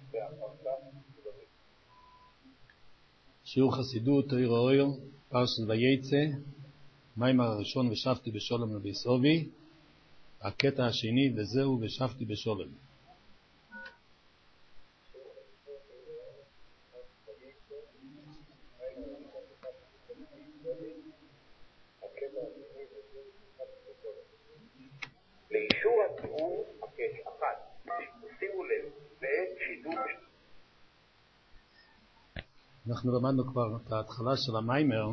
שיעור חסידות, אור אויר, פרשת וייצא, מימר הראשון ושבתי בשולם לביסובי, הקטע השני וזהו ושבתי בשולם. לאישור התיאור אחת, שימו לב, ושידור אנחנו למדנו כבר את ההתחלה של המיימר.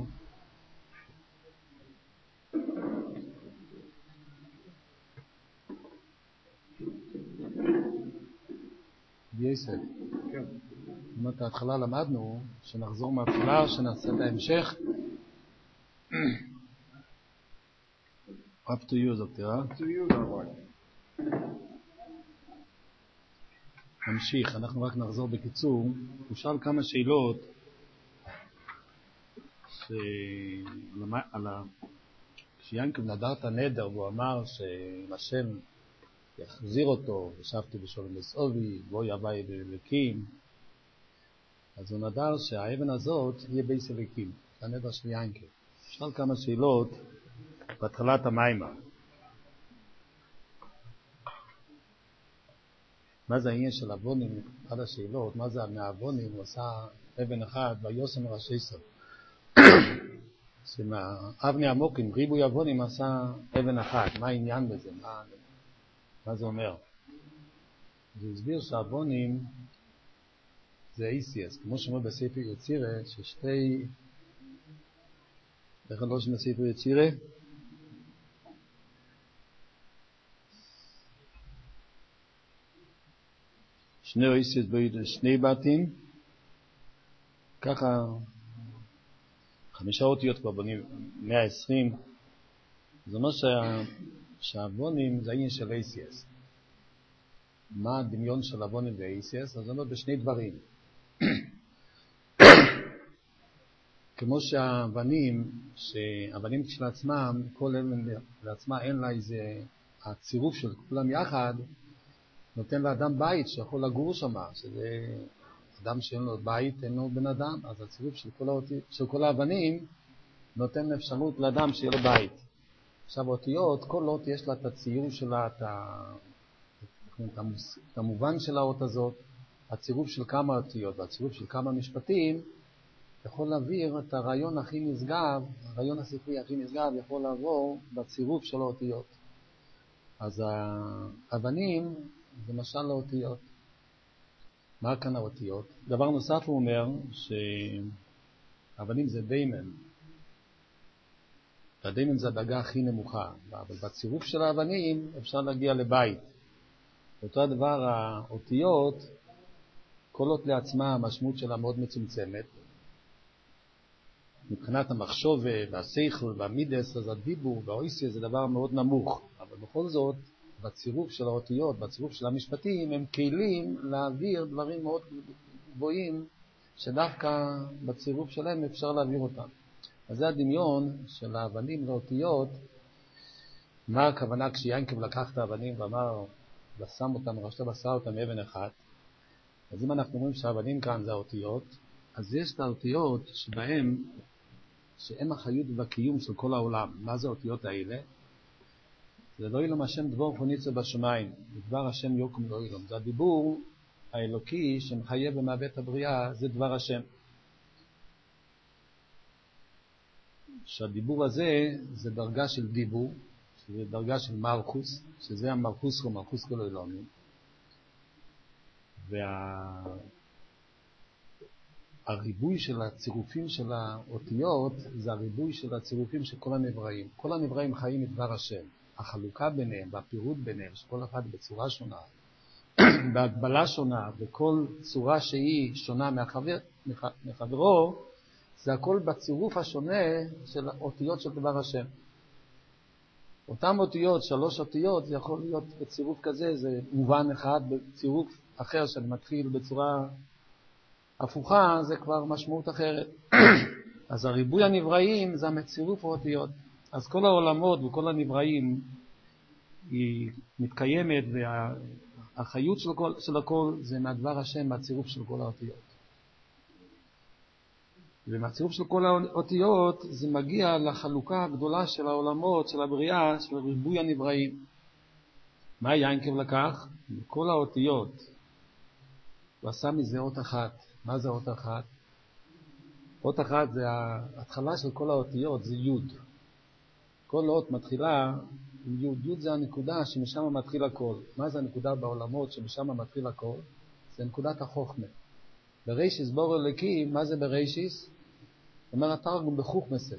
בייסק. כן. את ההתחלה למדנו, שנחזור מההתחלה, שנעשה את ההמשך. Up to you, דוקטור. Up to you, דוקטור. נמשיך, אנחנו רק נחזור בקיצור. הוא שאל כמה שאלות כשיענקב נדר את הנדר והוא אמר שהשם יחזיר אותו, ושבתי בשולם בסובי, בו יבואי בלקים, אז הוא נדר שהאבן הזאת יהיה בייס אלוקים, זה הנדר של יענקב. שאל כמה שאלות בהתחלת המיימר. מה זה העניין של אבונים? אחת השאלות, מה זה מהאבונים? הוא עשה אבן אחד ויוסם ראשי סוף. שמאבני עמוקים, ריבוי אבונים עשה אבן אחת. מה העניין בזה? מה זה אומר? זה הסביר שהאבונים זה איסיאס, כמו שאומר בספר יצירה, ששתי... איך לא שם בספר יצירה? שני איסיאס שני בתים, ככה 5 אותיות כבר בונים 120. זה אומר שהאבונים זה העניין של איסיאס. מה הדמיון של אבונים ואיסיאס? אז זה אומר בשני דברים. כמו שהאבנים כשלעצמם, כל אבן לעצמה אין לה איזה, הצירוף של כולם יחד נותן לאדם בית שיכול לגור שם, שזה אדם שאין לו בית, אין לו בן אדם, אז הצירוף של כל האבנים נותן אפשרות לאדם שיהיה לו בית. עכשיו אותיות, כל אות יש לה את הציור שלה, את המובן של האות הזאת, הצירוף של כמה אותיות והצירוף של כמה משפטים יכול להעביר את הרעיון הכי נשגב, הרעיון הספרי הכי נשגב יכול לעבור בצירוף של האותיות. אז האבנים זה משל לאותיות. מה כאן האותיות? דבר נוסף הוא אומר שהאבנים זה דיימן. והדיימן זה הדרגה הכי נמוכה, אבל בצירוף של האבנים אפשר להגיע לבית. אותו הדבר האותיות, כל אות לעצמה המשמעות שלה מאוד מצומצמת. מבחינת המחשוב והשכל והמידס, אז הדיבור והאויסיה זה דבר מאוד נמוך. אבל בכל זאת, בצירוף של האותיות, בצירוף של המשפטים, הם כלים להעביר דברים מאוד גבוהים, שדווקא בצירוף שלהם אפשר להעביר אותם. אז זה הדמיון של האבנים לאותיות. מה הכוונה כשיענקב לקח את האבנים ואמר, ושם אותם, רשתה בשר אותם מאבן אחת. אז אם אנחנו אומרים שהאבנים כאן זה האותיות, אז יש את האותיות שהם החיות והקיום של כל העולם. מה זה האותיות האלה? זה לא אילום השם דבור חוניצה בשמיים, דבר השם יוקום לא אילום. זה הדיבור האלוקי שמחייב ומהווה את הבריאה, זה דבר השם. שהדיבור הזה זה דרגה של דיבור, שזה דרגה של מלכוס, שזה המלכוס או מלכוס כל אילומים. והריבוי של הצירופים של האותיות זה הריבוי של הצירופים של כל הנבראים. כל הנבראים חיים מדבר השם. החלוקה ביניהם והפירוט ביניהם, שכל אחד בצורה שונה, בהגבלה שונה, וכל צורה שהיא שונה מחברו, זה הכל בצירוף השונה של אותיות של דבר השם. אותם אותיות, 3 אותיות, זה יכול להיות בצירוף כזה, זה מובן אחד, בצירוף אחר שאני מתחיל בצורה הפוכה, זה כבר משמעות אחרת. אז הריבוי הנבראים זה הצירוף האותיות. אז כל העולמות וכל הנבראים היא מתקיימת החיות של הכל זה מהדבר השם, מהצירוף של כל האותיות. ומהצירוף של כל האותיות זה מגיע לחלוקה הגדולה של העולמות, של הבריאה, של ריבוי הנבראים. מה יענקב לקח? כל האותיות. הוא עשה מזה אות אחת. מה זה אות אחת? אות אחת זה ההתחלה של כל האותיות, זה יוד. כל אות מתחילה עם יוד. יוד זה הנקודה שמשם מתחיל הכל. מה זה הנקודה בעולמות שמשם מתחיל הכל? זה נקודת החוכמה. בראשיס בור אלוקים, מה זה בראשיס? אומר התרגום בחוכמסה.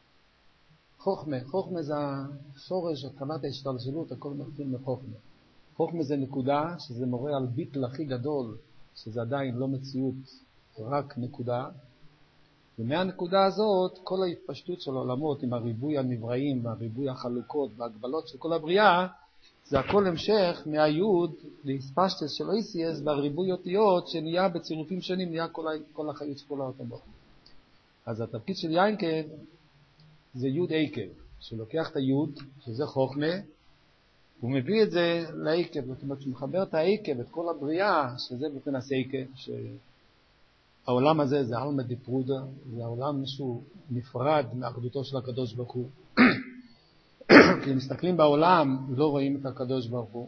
חוכמה זה השורש, התחלת ההשתלשלות, הכל מתחיל מחוכמה. חוכמה זה נקודה שזה מורה על ביטל הכי גדול, שזה עדיין לא מציאות, רק נקודה. ומהנקודה הזאת, כל ההתפשטות של העולמות עם הריבוי הנבראים והריבוי החלוקות וההגבלות של כל הבריאה, זה הכל המשך מהיוד להספשטס של איסיאס והריבוי אותיות שנהיה בצירופים שונים, נהיה כל החיות של כל האותות. אז התפקיד של יענקב זה יוד עקב, שלוקח את היוד, שזה חוכמה, הוא מביא את זה לעקב, זאת אומרת שהוא מחבר את העקב, את כל הבריאה, שזה מבחינת עקב, שהעולם הזה זה עלמא דפרודה, זה העולם שהוא נפרד מאחדותו של הקדוש ברוך הוא. כי מסתכלים בעולם, לא רואים את הקדוש ברוך הוא.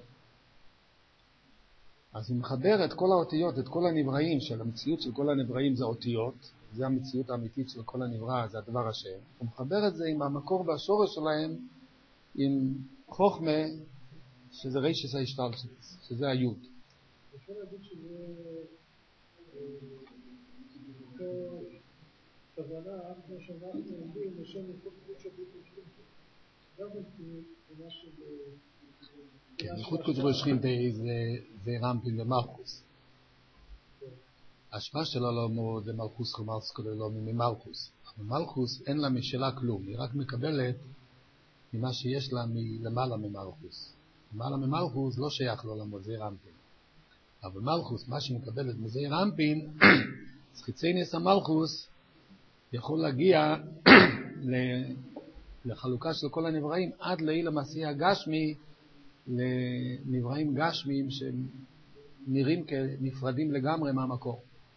אז הוא מחבר את כל האותיות, את כל הנבראים, של המציאות של כל הנבראים זה אותיות, זה המציאות האמיתית של כל הנברא, זה הדבר השם. הוא מחבר את זה עם המקור והשורש שלהם, עם חוכמה, שזה רישס ההשתלשלות, שזה היוד. אפשר להגיד שזה אותו כוונה, כמו שאנחנו עומדים, לשם לכל חוץ שביט ושכינתי. גם מבחינה של... כן, חוץ ושכינתי זה רמפין ומלכוס. ההשפעה של העולמות זה מלכוס חומרס כוללו ממלכוס. מלכוס אין לה משלה כלום, היא רק מקבלת ממה שיש לה מלמעלה ממלכוס. למעלה ממלכוס לא שייך לעולמות, זה רמפין. אבל מלכוס, מה שמקבלת מזה רמפין, חיצייניס המלכוס יכול להגיע לחלוקה של כל הנבראים עד לעיל המעשייה הגשמי, לנבראים גשמיים שנראים כנפרדים לגמרי מהמקור.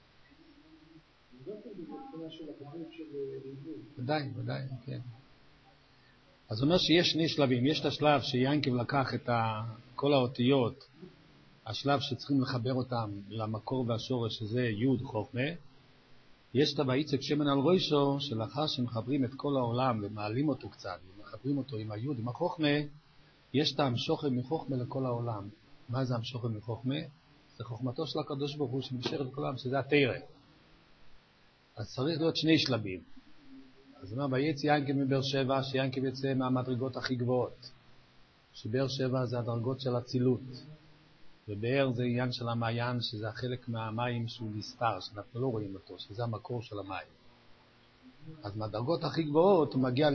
ודאי, כן. אז אומר שיש שני שלבים. יש את השלב שיענקב לקח את כל האותיות, השלב שצריכים לחבר אותם למקור והשורש, שזה יוד חוכמה. יש את הבעיצק שמן על ראשו, שלאחר שמחברים את כל העולם ומעלים אותו קצת, ומחברים אותו עם היוד, עם החוכמה, יש את המשוכם מחוכמה לכל העולם. מה זה המשוכם מחוכמה? זה חוכמתו של הקדוש ברוך הוא שנמשך את כל העולם, שזה התורה. אז צריך להיות שני שלבים. אז אומר, ויצא יענקב מבאר שבע, שיענקב יצא מהמדרגות הכי גבוהות. שבאר שבע זה הדרגות של הצילות. ובאר זה עניין של המעיין, שזה החלק מהמים שהוא נסתר, שאנחנו לא רואים אותו, שזה המקור של המים. אז מהדרגות הכי גבוהות הוא מגיע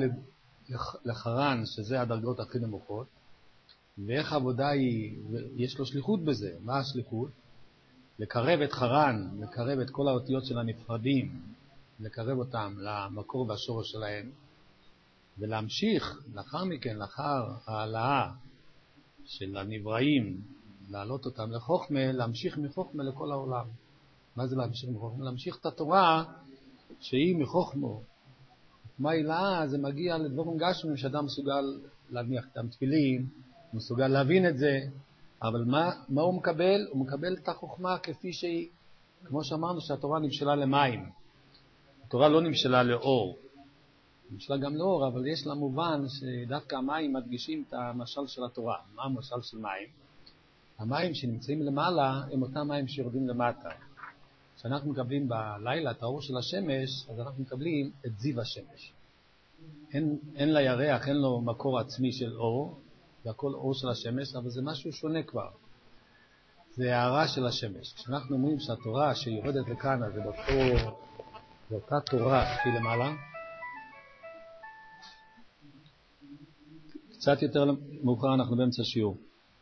לחרן, שזה הדרגות הכי נמוכות. ואיך העבודה היא, יש לו שליחות בזה. מה השליחות? לקרב את חרן, לקרב את כל האותיות של הנפרדים, לקרב אותם למקור והשורש שלהם, ולהמשיך לאחר מכן, לאחר העלאה של הנבראים, להעלות אותם לחוכמה, להמשיך מחוכמה לכל העולם. מה זה להמשיך מחוכמה? להמשיך את התורה שהיא מחוכמו. מה העלאה? זה מגיע לדברים גשמים שאדם מסוגל להניח את התפילין, מסוגל להבין את זה, אבל מה הוא מקבל? הוא מקבל את החוכמה כפי שהיא. כמו שאמרנו שהתורה נמשלה למים. התורה לא נמשלה לאור. נמשלה גם לאור, אבל יש לה מובן שדווקא המים מדגישים את המשל של התורה. מה המשל של מים? המים שנמצאים למעלה הם אותם מים שיורדים למטה. כשאנחנו מקבלים בלילה את האור של השמש, אז אנחנו מקבלים את זיו השמש. אין לה ירח, אין לו מקור עצמי של אור, זה הכל אור של השמש, אבל זה משהו שונה כבר. זה הערה של השמש. כשאנחנו אומרים שהתורה שיורדת לכאן, אז זה אותה תורה שהיא למעלה. קצת יותר מאוחר אנחנו באמצע שיעור.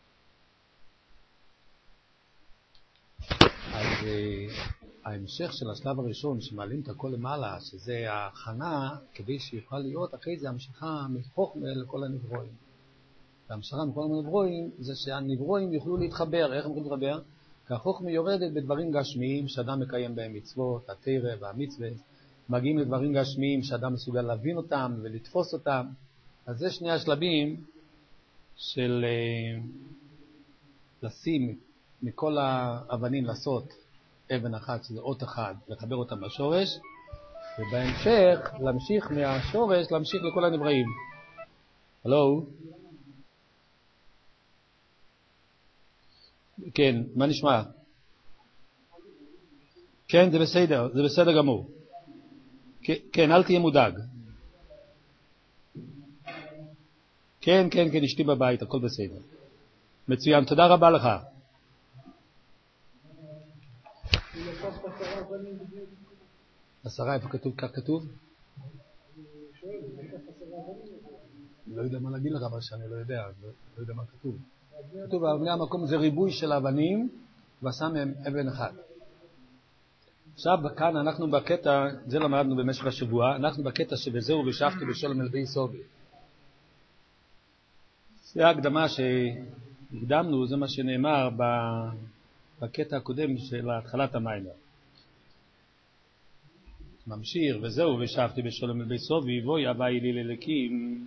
אז ההמשך של השלב הראשון שמעלים את הכל למעלה, שזה ההכנה כדי שיוכל להיות אחרי זה המשיכה מחוכמה לכל הנברואים. והמשכה מכל הנברואים זה שהנברואים יוכלו להתחבר. איך הם יכולים להתחבר? כי החוכמה יורדת בדברים גשמיים שאדם מקיים בהם מצוות, התורה והמצווה, מגיעים לדברים גשמיים שאדם מסוגל להבין אותם ולתפוס אותם. אז זה שני השלבים של לשים מכל האבנים לעשות אבן אחת, שזה אות אחד, לחבר אותם בשורש, ובהמשך להמשיך מהשורש, להמשיך לכל הנבראים. הלו? כן, מה נשמע? כן, זה בסדר, זה בסדר גמור. כן, אל תהיה מודאג. כן, אשתי בבית, הכל בסדר. מצוין, תודה רבה לך. עשרה, איפה כתוב? כך כתוב? לא יודע מה להגיד לך, אבל שאני לא יודע, לא יודע מה כתוב. כתוב, אבני המקום זה ריבוי של אבנים, ועשה מהם אבן אחד. עכשיו, כאן אנחנו בקטע, זה למדנו במשך השבוע, אנחנו בקטע שבזהו ושבתי בשלום אל בית סובי. זה ההקדמה שהקדמנו, זה מה שנאמר בקטע הקודם של התחלת המיימר. ממשיך, וזהו ושבתי בשלום אל בית סובי, בואי אביי לי ללקים.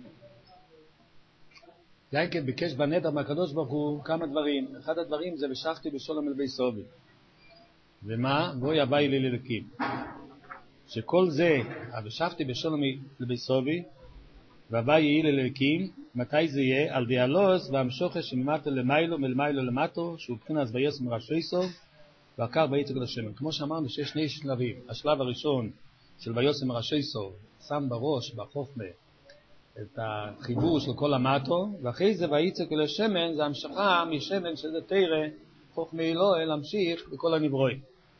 יעקב ביקש בנדר מהקדוש ברוך הוא כמה דברים. אחד הדברים זה ושבתי בשלום אל בית סובי. ומה? בואי אביי לי ללקים. שכל זה, ושבתי בשלום אל בית סובי, ואביי יהי ללקים, מתי זה יהיה? על דיאלוס והמשוכש שממטה למיילו, מלמיילו למטו, שהוא בחינת ויוס מראשי סוב, ועקר ויצג לשמן. כמו שאמרנו שיש שני שלבים. השלב הראשון של ויוס מראשי סוב, שם בראש, בחוכמה, את החיבור של כל המטו, ואחרי זה ויצג לשמן, זה המשכה משמן שזה תירה, חוכמה אלוהי להמשיך בכל הנברואים.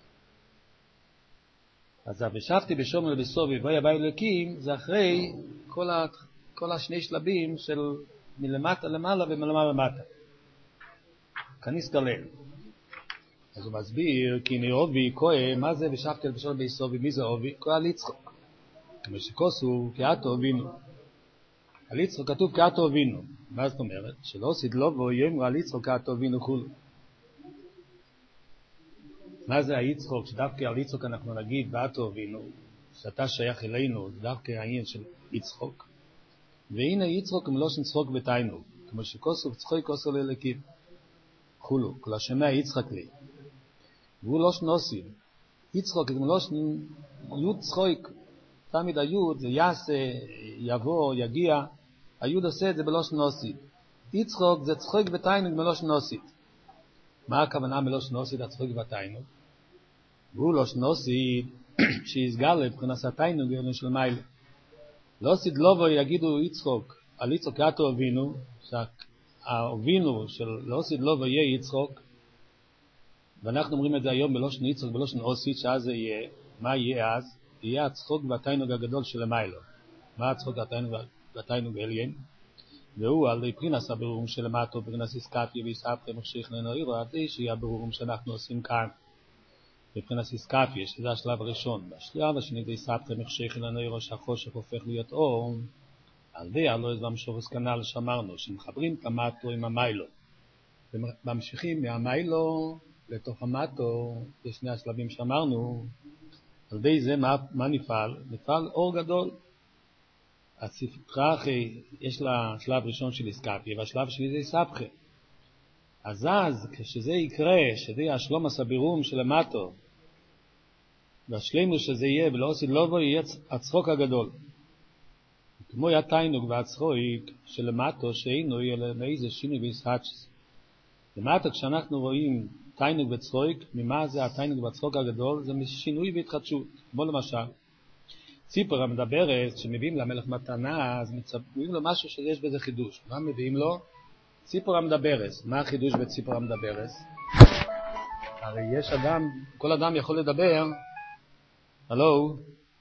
אז ושבתי בשלום אל בית סובי ובואי אביי ללקים, זה אחרי כל השני שלבים של מלמטה למעלה ומלמעלה למטה. כניס גלל. אז הוא מסביר, כי נאובי כהה, מה זה ושבתי בשלום אל בית סובי, מי זה אובי? כהה על יצחוק. כמו שכוסו, כאתו הובינו. על יצחוק כתוב כאתו הובינו. מה זאת אומרת? שלא עשית לו והוא יאמר על יצחוק כאתו הובינו כולו. מה זה היצחוק? שדווקא על יצחוק אנחנו נגיד באתו הובינו, שאתה שייך אלינו, זה דווקא העניין של יצחוק. והנה יצחוק מלושן צחוק בתינו, כמו שכוסו צחוי כוסו ללקים. כולו, כל השמע יצחק לי. והוא לושן עושים. יצחוק מלושן יוד צחוק. תמיד היוד זה יעשה, יבוא, יגיע. היוד עושה את זה בלושן עושים. יצחוק זה צחוק בתינו מלושן עושים. מה הכוונה מלושן עושים הצחוק בתינו? והוא לושן עושים שיסגל לבחינת התינו גאונו של מיילה. לא עשית לובו יגידו יצחוק, על יצחוק כאתו הובינו, שההובינו של לא עשית לובו יהיה יצחוק, ואנחנו אומרים את זה היום בלושן יצחוק, בלושן עושית, שאז זה יהיה, מה יהיה אז? יהיה הצחוק והתיינוג הגדול של המיילו. מה הצחוק והתיינוג העליין? והוא על פרינס הבירורים של המטו, פרינס איסקפיה ואיסאפתם מחשיך לנוירו, עד שיהיה הבירורים שאנחנו עושים כאן. בפרינס איסקפיה, שזה השלב הראשון. בשלב השני זה איסאפתם מחשיך לנוירו, שהחושך הופך להיות אור. על די הלא איזה המשורס כנל שאמרנו, שמחברים את המטו עם המיילו. וממשיכים מהמיילו לתוך המטו, יש שני השלבים שאמרנו, על די זה מה נפעל? נפעל אור גדול. הספרה אחרי, יש לה שלב ראשון של איסקפיה, והשלב שלי זה איסאפחה. אז כשזה יקרה, שזה יהיה השלום הסבירום של המטו, והשלימו שזה יהיה, ולא עושים לובו, יהיה הצחוק הגדול. כמו היה תיינוג והצחוק של המטו, שאינו יהיה לאיזה שינוי ויסהצ'ס. למטה כשאנחנו רואים תיינוג וצחוק, ממה זה התיינוג והצחוק הגדול? זה משינוי והתחדשות. כמו למשל, ציפור המדברת, שמביאים למלך מתנה, אז מביאים לו משהו שיש בזה חידוש. מה מביאים לו? ציפור המדברת. מה החידוש בציפור המדברת? הרי יש אדם, כל אדם יכול לדבר. הלו?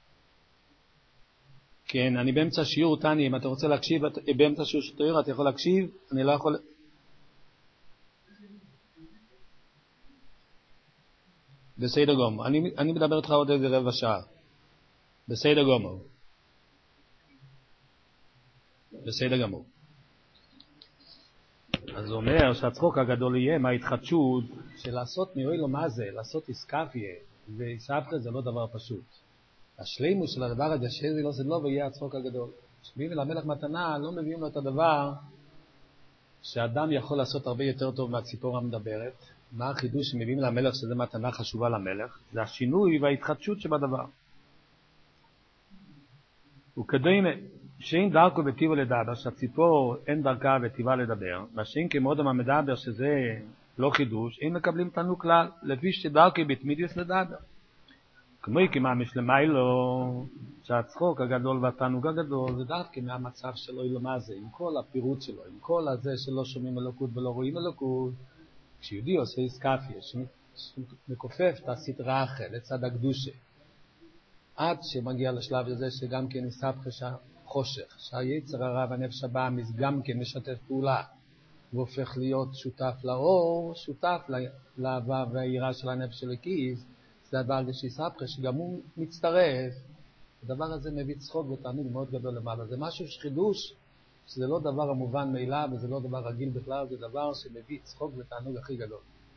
כן, אני באמצע שיעור, תני, אם אתה רוצה להקשיב, באמצע שיעור שתואר, אתה יכול להקשיב? אני לא יכול... בסדר גמור. אני מדבר איתך עוד איזה רבע שעה. בסדר גמור. בסדר גמור. אז הוא אומר שהצחוק הגדול יהיה מההתחדשות של לעשות מאוילו מה זה, לעשות איסקפיה, ואיסקפיה זה לא דבר פשוט. השלימות של הדבר הזה שזה לא זה לא ויהיה הצחוק הגדול. כשמביאים למלך מתנה לא מביאים לו את הדבר שאדם יכול לעשות הרבה יותר טוב מהציפור המדברת. מה החידוש שמביאים למלך שזה מתנה חשובה למלך? זה השינוי וההתחדשות שבדבר. וכדומה שאין דרכו וטיבו לדבר, שהציפור אין דרכה וטיבה לדבר, ושאין כמודם המדבר שזה לא חידוש, אין מקבלים תנו כלל, לפי שדרכי בתמידיוס לדבר. כמו כממש למיילו, שהצחוק הגדול והתענוג הגדול, זה דווקא מהמצב שלו אילמה זה, עם כל הפירוט שלו, עם כל הזה שלא שומעים אלוקות ולא רואים אלוקות, כשיהודי עושה איסקפיה, שמכופף את הסדרה אחרת, לצד הקדושה, עד שמגיע לשלב הזה שגם כן נסבך חושך, שהיצר הרע והנפש הבאמיס גם כן משתף פעולה, והופך להיות שותף לאור, שותף לאהבה והעירה של הנפש של הכיס, זה הדבר שיסבך שגם הוא מצטרף. הדבר הזה מביא צחוק ותענוג מאוד גדול למעלה. זה משהו שחידוש, שזה לא דבר המובן מאליו, וזה לא דבר רגיל בכלל, זה דבר שמביא צחוק ותענוג הכי גדול.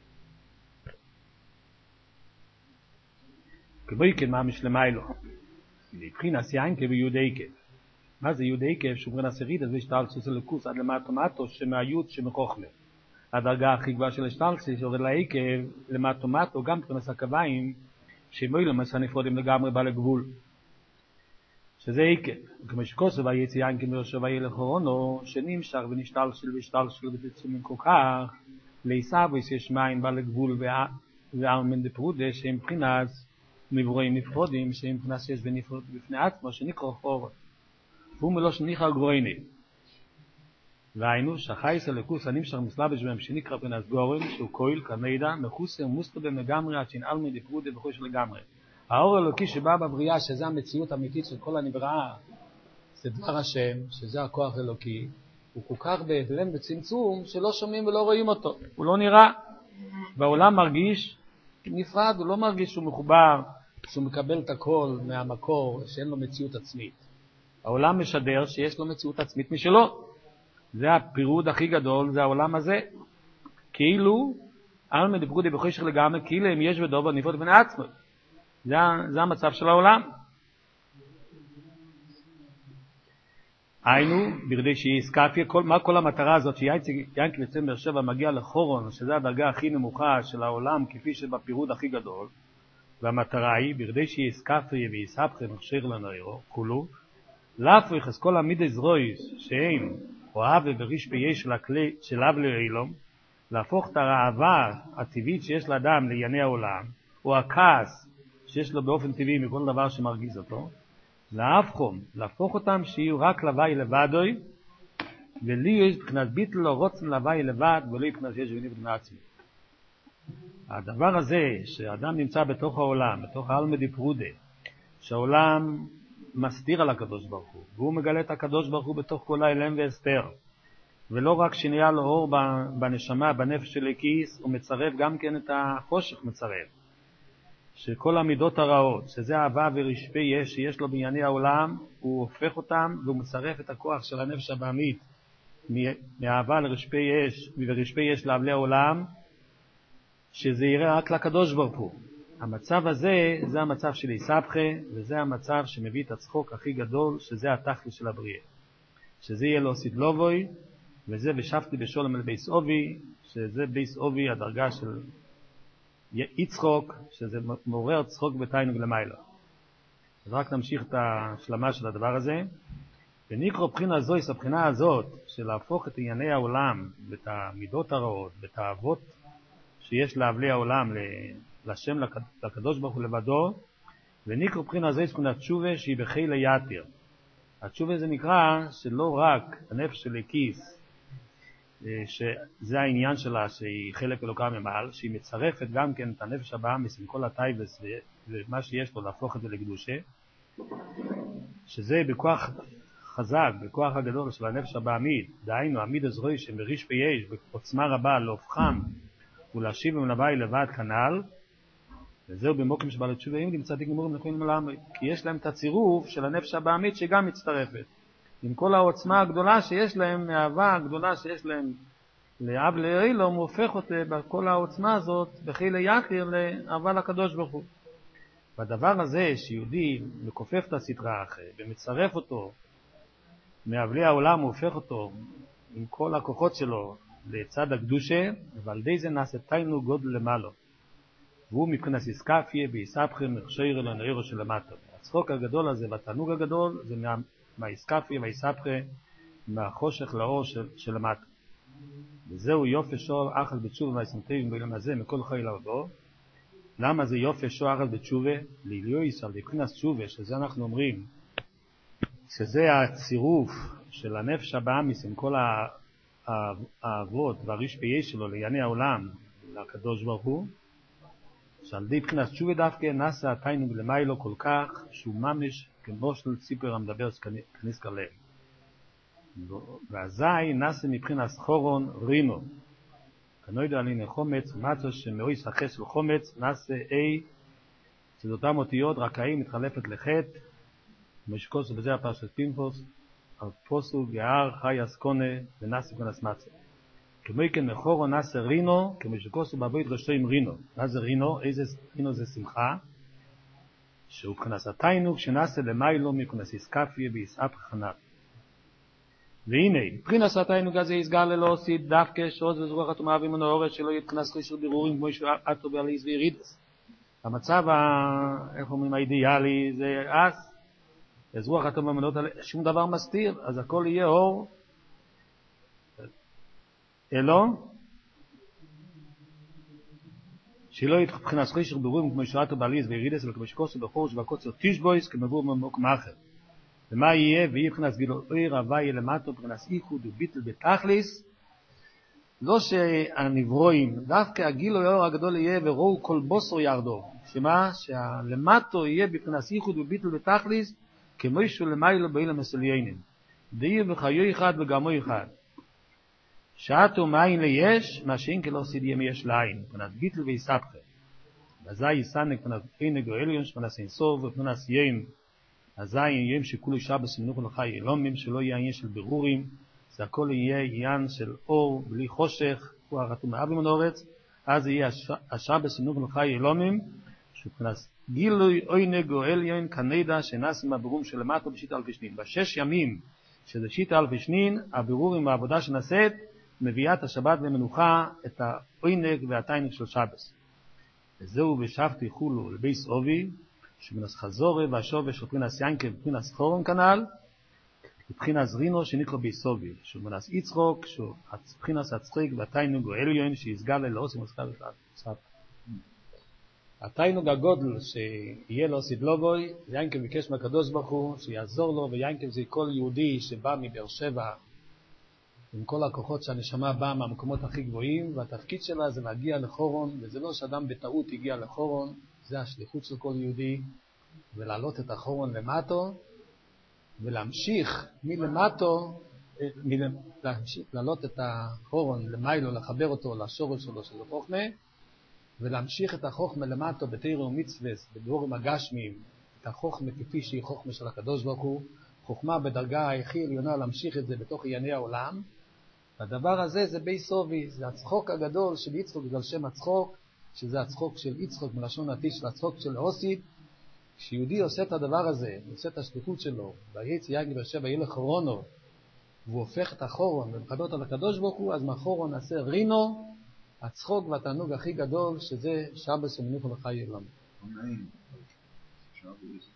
כבוי כן מה משלמיילו. לבחינס יין כביהודי עקב. מה זה יהודי עקב? שומרן הסריד, אז יש תלסוס אלוקוס עד למטומטו שמהיוד שמחוכמה. הדרגה הכי גבוהה של השתלסוס יורד לעקב למטומטו גם פרנס הקוויים שמוילם הסנפרודים לגמרי בא לגבול. שזה עקב. כמו שכוסו ויצא יין כמרשו וילך הורונו שנמשך ונשתלשל ותצומים כל כך לעיסאוויס יש מים בא לגבול וארמן דפרודה שהם מבחינס נברואים נפרודים שהם מבחינס שיש ונפרוד בפני עצמו שנקרא חורות. והוא מלושן ניחר גרויני. והיינו שהחייס הלכוס הנמשך מסלבש בהם שנקרא פרנס גורם שהוא קויל כמידע מחוסר מוסלבם לגמרי עד שנעלמי דפרודה וחוש לגמרי. האור האלוקי שבא בבריאה שזה המציאות האמיתית של כל הנבראה זה דבר השם שזה הכוח האלוקי הוא כל כך בהבלם וצמצום שלא שומעים ולא רואים אותו הוא לא נראה בעולם מרגיש נפרד הוא לא מרגיש שהוא מחובר שהוא מקבל את הכל מהמקור שאין לו מציאות עצמית העולם משדר שיש לו מציאות עצמית משלו זה הפירוד הכי גדול זה העולם הזה כאילו אלמא דפרודי בחושך לגמרי כאילו אם יש ודובר נפרד בני עצמו זה המצב של העולם. היינו, בכדי שיהיה איסקפיה, מה כל המטרה הזאת שיינקי בצם באר שבע מגיע לחורון, שזה הדרגה הכי נמוכה של העולם כפי שבפירוד הכי גדול, והמטרה היא, בכדי שיהיה איסקפיה ואיסהפכה מכשיר לנוירו, כולו, להפריך את כל המידי זרויס שאין, אוהב ובריש ביש של אב לאילום, להפוך את הרעבה הטבעית שיש לאדם לענייני העולם, או הכעס שיש לו באופן טבעי מכל דבר שמרגיז אותו, להפוך אותם שיהיו רק לוואי לבדוי, ולי יש בחינת ביטל לא רוצן לוואי לבד, ולא יבחינת יש ונבד מעצמי. הדבר הזה, שאדם נמצא בתוך העולם, בתוך העלמא דפרודה, שהעולם מסתיר על הקדוש ברוך הוא, והוא מגלה את הקדוש ברוך הוא בתוך כל האלם והסתר, ולא רק שנהיה לו אור בנשמה, בנפש של הכיס, הוא מצרף גם כן את החושך מצרף. שכל המידות הרעות, שזה אהבה ורשפי יש, שיש לו בענייני העולם, הוא הופך אותם והוא מצרף את הכוח של הנפש הבאמית מאהבה לרשפי יש, ורשפי יש להבלי העולם, שזה יראה רק לקדוש ברוך הוא. המצב הזה, זה המצב של איסהפכה, וזה המצב שמביא את הצחוק הכי גדול, שזה התכלית של הבריאה. שזה יהיה לו סידלובוי, וזה ושבתי בשולם אל בייס אובי, שזה בייס אובי הדרגה של יצחוק, שזה מעורר צחוק בתיינוג למעלה. אז רק נמשיך את השלמה של הדבר הזה. ונקרא בחינה זויס, הבחינה הזאת, של להפוך את ענייני העולם, ואת המידות הרעות, ואת האהבות שיש להבלי העולם, לשם לקדוש ברוך הוא לבדו, ונקרא בחינה זויס כונה תשובה שהיא בחיל היתר. התשובה זה נקרא שלא רק הנפש של הכיס, שזה העניין שלה שהיא חלק אלוקה ממעל, שהיא מצרפת גם כן את הנפש הבאמיס עם כל הטייבס ומה שיש לו להפוך את זה לקדושה, שזה בכוח חזק, בכוח הגדול של הנפש הבאמית, דהיינו עמיד הזרוי שמריש ויש בעוצמה רבה להופכם ולהשיב עם לבית לבד כנל, וזהו במוקים שבא לתשובה עם צדיק גמורים נכונים לעמי, כי יש להם את הצירוף של הנפש הבאמית שגם מצטרפת עם כל העוצמה הגדולה שיש להם, מהאהבה הגדולה שיש להם לאב לאילום הוא הופך אותה בכל העוצמה הזאת בחילה יחיר לאהבה לקדוש ברוך הוא. והדבר הזה שיהודי מכופף את הסדרה אחרי ומצרף אותו מאבלי העולם, הוא הופך אותו עם כל הכוחות שלו לצד הקדושה, ועל די זה נעשה תיינו גודל למעלה, והוא מבחינת איסקפיה ויספחם מכשיר אלו נעירו של המטה. הצחוק הגדול הזה והתענוג הגדול זה מהאיסקפיה והאיספחה, מהחושך לאור של המטה. וזהו יופי שור אחל בתשובה והסמטבים בעולם הזה מכל חיל הרבו. למה זה יופי שור אחל בתשובה? ליליויס על מבחינת תשובה, שזה אנחנו אומרים שזה הצירוף של הנפש הבאמיס עם כל האבות והרשפיה שלו לענייני העולם לקדוש ברוך הוא, שעל די מבחינת תשובה דווקא נעשה התיינוג למיילו כל כך שהוא ממש כמו של ציפר המדבר כנזכר לב. ואזי נעשה מבחינת חורון רינו, כנוידע עלינו חומץ ומצו שמאוי סחס לחומץ נעשה של אותם אותיות רק מתחלפת לחטא, משקוס בזה הפרשת פימפוס על פוסו גאר חי אסקונה ונעשה כנס מצו. כמו כן מחורו נעשה רינו, כמשקוסו בבית רשועים רינו. מה זה רינו? איזה רינו זה שמחה? שהוא כנס התיינוג שנעשה למיילו מכנס איסקפיה ויסאפ חנב. והנה, מבחינת התיינוג הזה יסגר ללא עושית דווקא שעוז וזרוח התומה ומנוערת שלא יתכנס חישור בירורים כמו שעתו בעליס וירידס. המצב, איך אומרים, האידיאלי זה אס, זרוח התומה ומנוערת, שום דבר מסתיר, אז הכל יהיה אור. אלו, שלא יתכנס חישור בירורים כמו שעתו בעליס וירידס, אלא כמו שקוסו בחורש והקוצר תשבויס כמבור ממקום אחר. ומה יהיה? ויהיה מבחינת גילו אויר הווי למטו מבחינת איחוד וביטל בתכליס, לא שהנברואים, דווקא הגילו אויר הגדול יהיה וראו כל בוסו ירדו, שמה? שהלמטו יהיה מבחינת איחוד וביטל בתכליס כמו שהוא למיילו באילם מסליינים, דהיר וחיו אחד וגמו אחד, שעתו מאין ליש, מה שאין כלא סידי יש לעין, מבחינת ביטל ויספחה, וזה יסנק מבחינת עינג או עליון שמנת סנסוב ובחינת יים, אזי יהיה שכולו שבס מנוחה לחי אלומים, שלא יהיה עניין של בירורים, זה הכל יהיה עניין של אור בלי חושך, הוא הרתום מאבי מנורץ, אז יהיה השבס מנוחה לחי אלומים, שכנס גילוי עינג או עליון כנדע שנעשים הבירורים שלמטו בשיט אלפי שנין. בשש ימים שזה שיט אלפי שנין, הבירורים והעבודה שנעשית, מביאה את השבת ומנוחה את העינג והתיינג של שבס. וזהו ושבתי חולו לביס אובי, שבנס חזורי והשובש ובחינס ינקב ובחינס חורון כנל, ובחינס רינו שנקרא ביסובי, שבנס יצחוק, שבחינס הצחיק והתיינוג או עליון שיסגל לאוסים וסגל לצחק. התיינוג הגודל שיהיה לו סידלובוי, ינקב ביקש מהקדוש ברוך הוא שיעזור לו, וינקב זה כל יהודי שבא מבאר שבע עם כל הכוחות שהנשמה באה מהמקומות הכי גבוהים, והתפקיד שלה זה להגיע לחורון, וזה לא שאדם בטעות הגיע לחורון, זה השליחות של כל יהודי, ולהעלות את החורון למטו, ולהמשיך מלמטו, להעלות את החורון למיילו, לחבר אותו לשורש שלו של החוכמה, ולהמשיך את החוכמה למטו בתורה ומצוות, בדבורים הגשמיים, את החוכמה כפי שהיא חוכמה של הקדוש ברוך הוא, חוכמה בדרגה הכי עליונה להמשיך את זה בתוך ענייני העולם, והדבר הזה זה בי סובי, זה הצחוק הגדול של יצחוק בגלל שם הצחוק, שזה הצחוק של יצחוק מלשון עתיד של הצחוק של אוסית. כשיהודי עושה את הדבר הזה, עושה את השליחות שלו, ויצא יגי באר שבע יהיה לחורונו, והוא הופך את החורון ומחדות על הקדוש ברוך הוא, אז מהחורון נעשה רינו, הצחוק והתענוג הכי גדול, שזה שבס ומנוחה לחי עולם.